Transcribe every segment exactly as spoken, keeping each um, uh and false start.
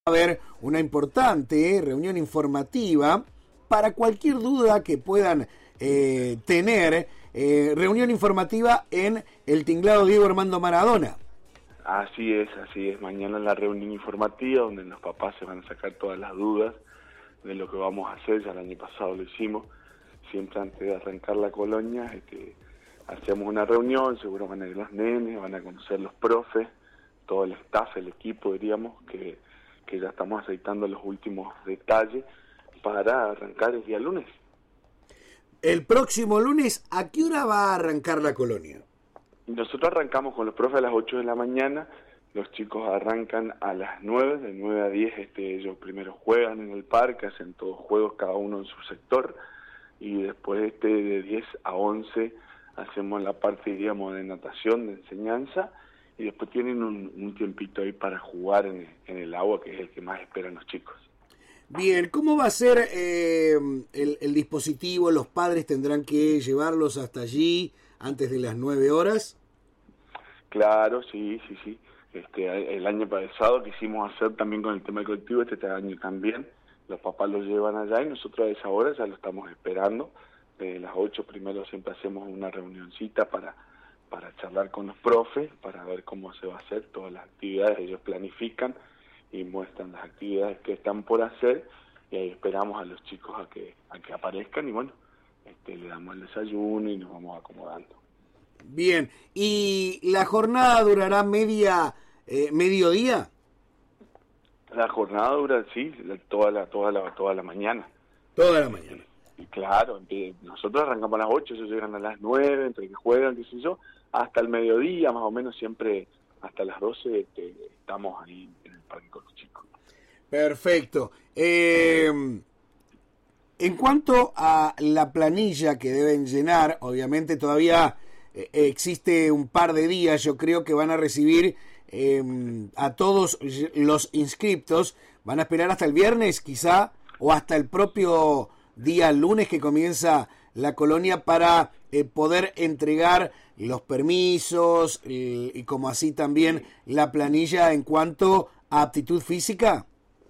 haber una importante eh, reunión informativa para cualquier duda que puedan eh, tener, eh, reunión informativa en el tinglado Diego Armando Maradona. Así es, así es. Mañana la reunión informativa donde los papás se van a sacar todas las dudas de lo que vamos a hacer. Ya el año pasado lo hicimos, siempre antes de arrancar la colonia, este, hacemos una reunión, seguro van a ir los nenes, van a conocer los profes, todo el staff, el equipo, diríamos, que, que ya estamos aceitando los últimos detalles para arrancar el día lunes. El próximo lunes, ¿a qué hora va a arrancar la colonia? Nosotros arrancamos con los profes a las ocho de la mañana, los chicos arrancan a las nueve, de nueve a diez este, ellos primero juegan en el parque, hacen todos juegos cada uno en su sector, y después este, de diez a once hacemos la parte, digamos, de natación, de enseñanza, y después tienen un, un tiempito ahí para jugar en, en el agua, que es el que más esperan los chicos. Bien, ¿cómo va a ser eh, el, el dispositivo? ¿Los padres tendrán que llevarlos hasta allí antes de las nueve horas? Claro, sí, sí, sí. Este, el año pasado quisimos hacer también con el tema del colectivo, este año también. Los papás los llevan allá y nosotros a esa hora ya lo estamos esperando. De las ocho primero siempre hacemos una reunioncita para, para charlar con los profes, para ver cómo se va a hacer todas las actividades. Ellos planifican y muestran las actividades que están por hacer y ahí esperamos a los chicos a que a que aparezcan y bueno, este, le damos el desayuno y nos vamos acomodando. Bien, ¿y la jornada durará media eh, mediodía? La jornada dura, sí, toda la toda la toda la mañana. Toda la mañana. Y claro, nosotros arrancamos a las ocho, ellos llegan a las nueve, entre que juegan, qué sé yo, hasta el mediodía, más o menos siempre hasta las doce este, estamos ahí en el parque con los chicos. Perfecto. Eh, en cuanto a la planilla que deben llenar, obviamente todavía eh, existe un par de días, yo creo que van a recibir eh, a todos los inscriptos, van a esperar hasta el viernes quizá, o hasta el propio día lunes que comienza la colonia para eh, poder entregar los permisos y, y como así también la planilla en cuanto a aptitud física.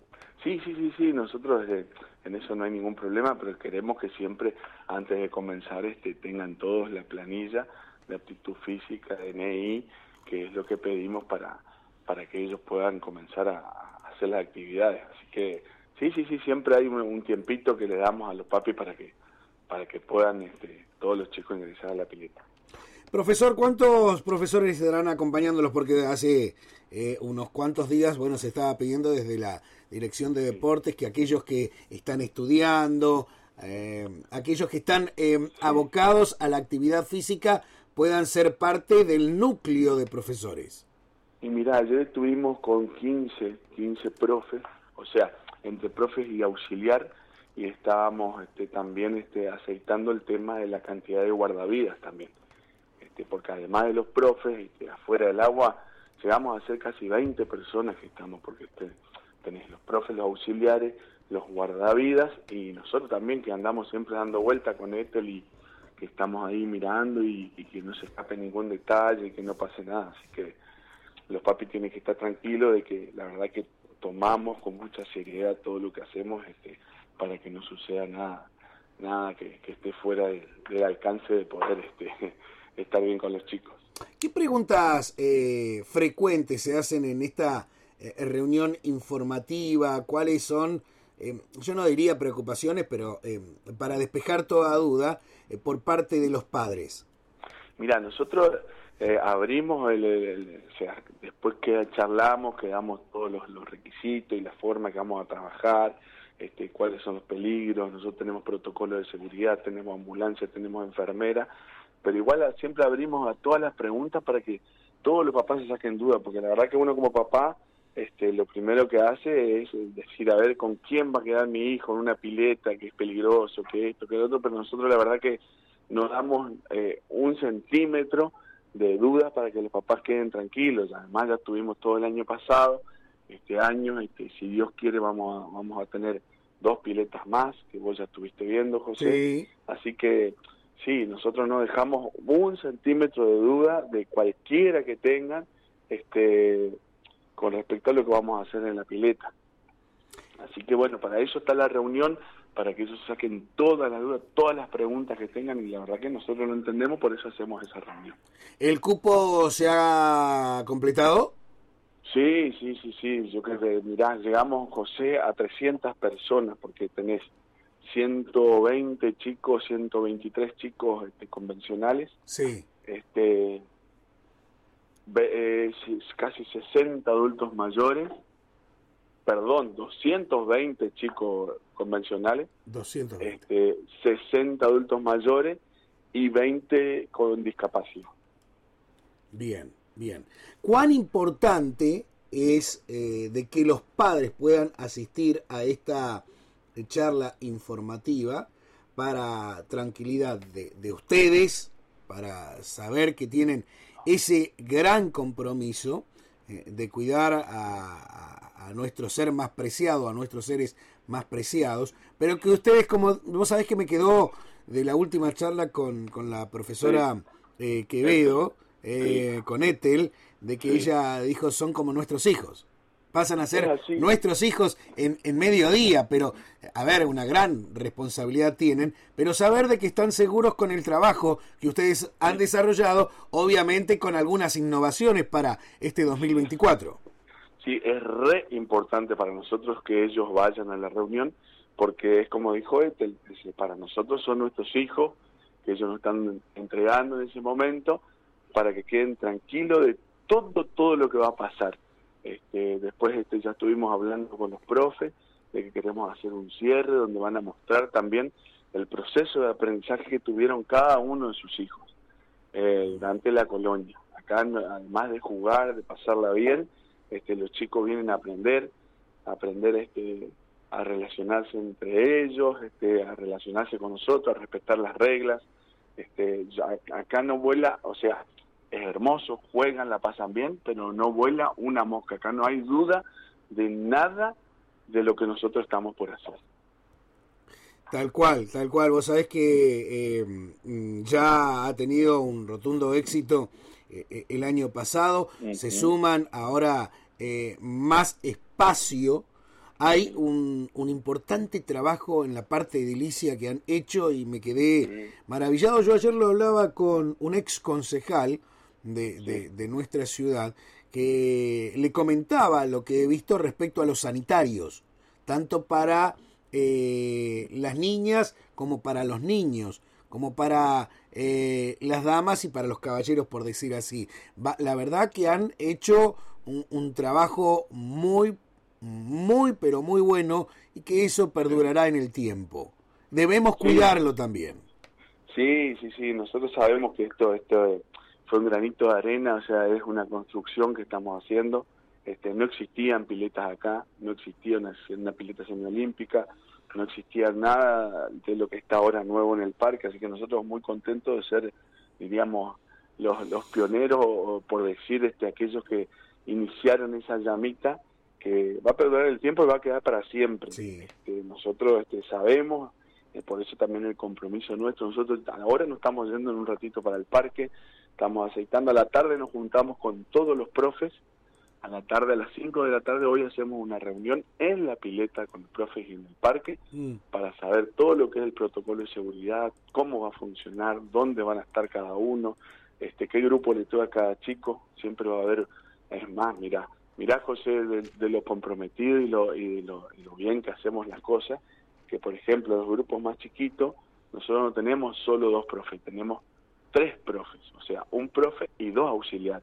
Sí, sí, sí, sí, nosotros eh, en eso no hay ningún problema, pero queremos que siempre antes de comenzar este tengan todos la planilla de aptitud física, de N I, que es lo que pedimos para, para que ellos puedan comenzar a, a hacer las actividades. Así que sí, sí, sí, siempre hay un, un tiempito que le damos a los papis para que para que puedan este, todos los chicos ingresar a la pileta. Profesor, ¿cuántos profesores estarán acompañándolos? Porque hace eh, unos cuantos días, bueno, se estaba pidiendo desde la Dirección de Deportes que aquellos que están estudiando, eh, aquellos que están eh, sí. abocados a la actividad física puedan ser parte del núcleo de profesores. Y mirá, ayer estuvimos con quince, quince profes, o sea, entre profes y auxiliar, y estábamos este, también este, aceitando el tema de la cantidad de guardavidas también, este, porque además de los profes, este, afuera del agua, llegamos a ser casi veinte personas que estamos, porque este, tenés los profes, los auxiliares, los guardavidas, y nosotros también que andamos siempre dando vuelta con esto, y que estamos ahí mirando, y, y que no se escape ningún detalle, y que no pase nada, así que los papis tienen que estar tranquilos de que la verdad que tomamos con mucha seriedad todo lo que hacemos este, para que no suceda nada nada que, que esté fuera del, del alcance de poder este, estar bien con los chicos. ¿Qué preguntas eh, frecuentes se hacen en esta eh, reunión informativa? ¿Cuáles son, eh, yo no diría preocupaciones, pero eh, para despejar toda duda eh, por parte de los padres? Mira, nosotros eh, abrimos, el, el, el, o sea, después que charlamos, que damos todos los, los requisitos y la forma que vamos a trabajar, este, cuáles son los peligros, nosotros tenemos protocolos de seguridad, tenemos ambulancia, tenemos enfermera, pero igual siempre abrimos a todas las preguntas para que todos los papás se saquen duda, porque la verdad que uno como papá, este, lo primero que hace es decir, a ver, ¿con quién va a quedar mi hijo en una pileta, que es peligroso, que esto, que lo otro? Pero nosotros la verdad que nos damos eh, un centímetro de dudas para que los papás queden tranquilos. Además ya estuvimos todo el año pasado, este año, este, si Dios quiere vamos a, vamos a tener dos piletas más, que vos ya estuviste viendo, José. Sí. Así que sí, nosotros no dejamos un centímetro de duda de cualquiera que tengan este, con respecto a lo que vamos a hacer en la pileta. Así que bueno, para eso está la reunión, para que ellos saquen todas las dudas, todas las preguntas que tengan, y la verdad que nosotros lo entendemos, por eso hacemos esa reunión. ¿El cupo se ha completado? Sí, sí, sí, sí, yo creo que, mirá, llegamos, José, a trescientas personas, porque tenés ciento veinte chicos, ciento veintitrés chicos este, convencionales, Sí. este, eh, casi sesenta adultos mayores, perdón, doscientos veinte chicos convencionales, doscientos veinte. Este, sesenta adultos mayores y veinte con discapacidad. Bien, bien. ¿Cuán importante es eh, de que los padres puedan asistir a esta charla informativa para tranquilidad de, de ustedes, para saber que tienen ese gran compromiso eh, de cuidar a, a, a nuestro ser más preciado, a nuestros seres más preciados, pero que ustedes, como vos sabés que me quedó de la última charla con, con la profesora sí. eh, Quevedo, eh, sí. con Ethel, de que sí. ella dijo son como nuestros hijos. Pasan a ser nuestros hijos en, en mediodía, pero, a ver, una gran responsabilidad tienen, pero saber de que están seguros con el trabajo que ustedes han desarrollado, obviamente con algunas innovaciones para este dos mil veinticuatro. Sí, es re importante para nosotros que ellos vayan a la reunión, porque es como dijo Ethel, para nosotros son nuestros hijos, que ellos nos están entregando en ese momento, para que queden tranquilos de todo, todo lo que va a pasar. Este, después este, ya estuvimos hablando con los profes de que queremos hacer un cierre donde van a mostrar también el proceso de aprendizaje que tuvieron cada uno de sus hijos eh, durante la colonia. Acá, además de jugar, de pasarla bien, este, los chicos vienen a aprender, a aprender este, a relacionarse entre ellos, este, a relacionarse con nosotros, a respetar las reglas. Este, ya, acá no vuela, o sea, es hermoso, juegan, la pasan bien, pero no vuela una mosca. Acá no hay duda de nada de lo que nosotros estamos por hacer. Tal cual, tal cual. Vos sabés que eh, ya ha tenido un rotundo éxito eh, el año pasado. Uh-huh. Se suman ahora eh, más espacio. Hay un, un importante trabajo en la parte edilicia que han hecho y me quedé uh-huh. maravillado. Yo ayer lo hablaba con un ex concejal De, de, de nuestra ciudad, que le comentaba lo que he visto respecto a los sanitarios, tanto para eh, las niñas como para los niños, como para eh, las damas y para los caballeros, por decir así. Va, la verdad que han hecho un, un trabajo muy, muy, pero muy bueno, y que eso perdurará en el tiempo. Debemos cuidarlo también. Sí, sí, sí, nosotros sabemos que esto, esto fue un granito de arena, o sea, es una construcción que estamos haciendo. Este, no existían piletas acá, no existía una, una pileta semiolímpica, no existía nada de lo que está ahora nuevo en el parque, así que nosotros muy contentos de ser, diríamos, los, los pioneros, o por decir, este, aquellos que iniciaron esa llamita, que va a perdurar el tiempo y va a quedar para siempre. Sí. Este, nosotros este, sabemos, eh, por eso también el compromiso nuestro. Nosotros ahora nos estamos yendo en un ratito para el parque, estamos aceitando. A la tarde nos juntamos con todos los profes, a la tarde, a las cinco de la tarde, hoy hacemos una reunión en la pileta con los profes y en el parque, mm. para saber todo lo que es el protocolo de seguridad, cómo va a funcionar, dónde van a estar cada uno, este, qué grupo le toca a cada chico. Siempre va a haber, es más, mira, mirá, José, de, de lo comprometido y lo, y, de lo, y lo bien que hacemos las cosas, que por ejemplo los grupos más chiquitos, nosotros no tenemos solo dos profes, tenemos tres profes, o sea, un profe y dos auxiliares,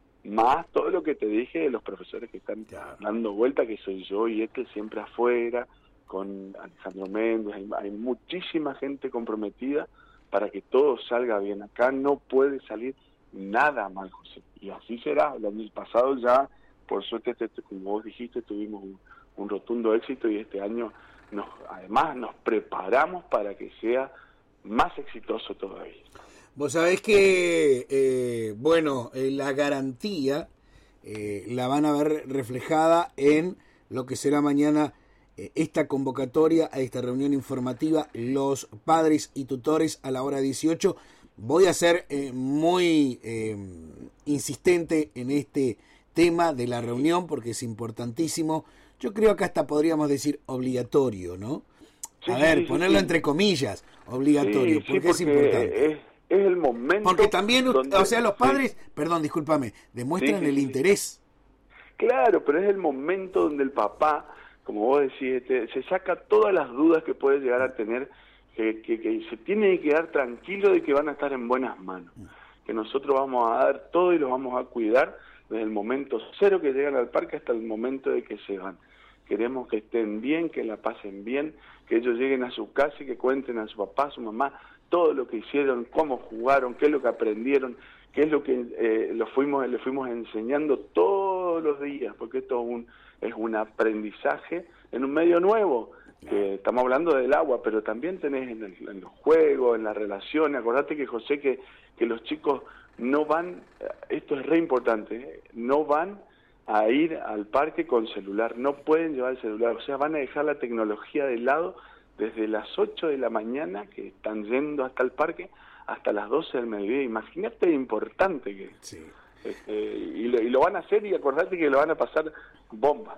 más todo lo que te dije de los profesores que están ya dando vuelta, que soy yo y este siempre afuera, con Alejandro Méndez. Hay, hay muchísima gente comprometida para que todo salga bien. Acá no puede salir nada mal, José, y así será. El año pasado ya, por suerte, este, como vos dijiste, tuvimos un, un rotundo éxito, y este año nos, además nos preparamos para que sea más exitoso todavía. Vos sabés que, eh, bueno, eh, la garantía eh, la van a ver reflejada en lo que será mañana eh, esta convocatoria a esta reunión informativa, los padres y tutores a la hora dieciocho. Voy a ser eh, muy eh, insistente en este tema de la reunión porque es importantísimo. yo creo que hasta podríamos decir obligatorio, ¿no? Sí, a sí, ver, sí, ponerlo sí. entre comillas, obligatorio, Sí, sí, porque, es porque importante. Es, es el momento. Porque también, donde, o sea, los padres, sí. perdón, discúlpame, demuestran Sí, sí, el sí, interés. Sí. Claro, pero es el momento donde el papá, como vos decís, este, se saca todas las dudas que puede llegar a tener, que, que, que se tiene que quedar tranquilo de que van a estar en buenas manos, que nosotros vamos a dar todo y los vamos a cuidar desde el momento cero que llegan al parque hasta el momento de que se van. Queremos que estén bien, que la pasen bien, que ellos lleguen a su casa y que cuenten a su papá, a su mamá, todo lo que hicieron, cómo jugaron, qué es lo que aprendieron, qué es lo que eh, lo fuimos, le fuimos enseñando todos los días, porque esto es un, es un aprendizaje en un medio nuevo, que estamos hablando del agua, pero también tenés en, el, en los juegos, en las relaciones. Acordate que, José, que, que los chicos no van, esto es re importante, ¿eh? no van a ir al parque con celular, no pueden llevar el celular, o sea, van a dejar la tecnología de lado desde las ocho de la mañana, que están yendo hasta el parque, hasta las doce del mediodía. Imagínate lo importante que es. Sí. Este, y, lo, y lo van a hacer, y acordate que lo van a pasar bomba.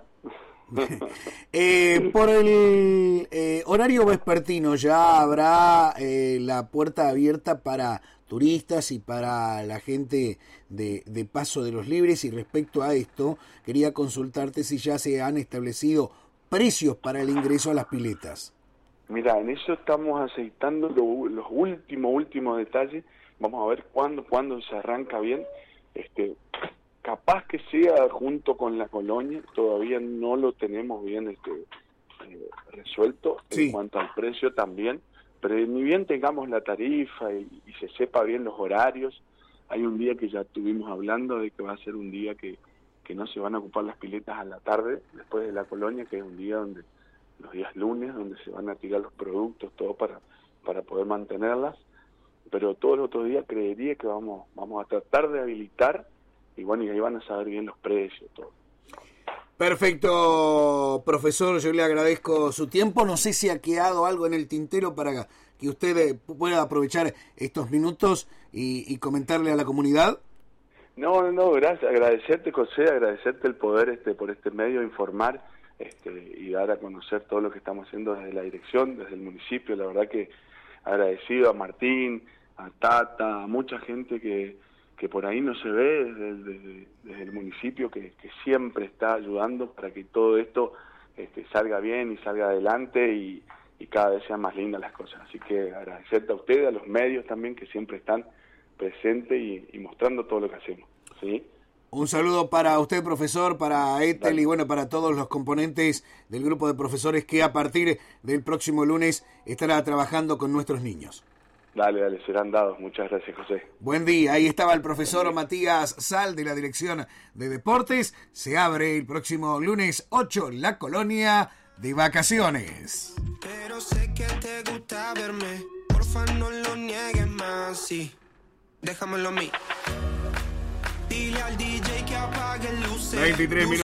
eh, por el eh, horario vespertino ya habrá eh, la puerta abierta para turistas y para la gente de, de Paso de los Libres, y respecto a esto quería consultarte si ya se han establecido precios para el ingreso a las piletas. Mira, en eso estamos aceitando lo, los últimos, últimos detalles. Vamos a ver cuándo, cuándo se arranca bien. Este, capaz que sea junto con la colonia, todavía no lo tenemos bien este, eh, resuelto sí. En cuanto al precio también, pero ni bien tengamos la tarifa y, y se sepa bien los horarios. Hay un día que ya estuvimos hablando de que va a ser un día que, que no se van a ocupar las piletas a la tarde, después de la colonia, que es un día donde los días lunes, donde se van a tirar los productos, todo para, para poder mantenerlas, pero todos los otros días creería que vamos, vamos a tratar de habilitar, y bueno, y ahí van a saber bien los precios, todo. Perfecto, profesor, yo le agradezco su tiempo. No sé si ha quedado algo en el tintero para que usted pueda aprovechar estos minutos y, y comentarle a la comunidad. No, no, no, gracias, agradecerte, José, agradecerte el poder este por este medio informar este, y dar a conocer todo lo que estamos haciendo desde la dirección, desde el municipio. La verdad que agradecido a Martín, a Tata, a mucha gente que, que por ahí no se ve desde, desde, desde el municipio, que, que siempre está ayudando para que todo esto este, salga bien y salga adelante y, y cada vez sean más lindas las cosas. Así que agradecerte a ustedes, a los medios también que siempre están presentes y, y mostrando todo lo que hacemos, ¿sí? Un saludo para usted, profesor, para Ethel Dale. Y bueno, para todos los componentes del grupo de profesores que a partir del próximo lunes estará trabajando con nuestros niños. Dale, dale, serán dados. Muchas gracias, José. Buen día. Ahí estaba el profesor Matías Sal de la Dirección de Deportes. Se abre el próximo lunes ocho la colonia de vacaciones. Pero sé que te gusta verme, porfa no lo niegues más, sí, déjamelo a mí. Dile al D J que apague luces. veintitrés minutos.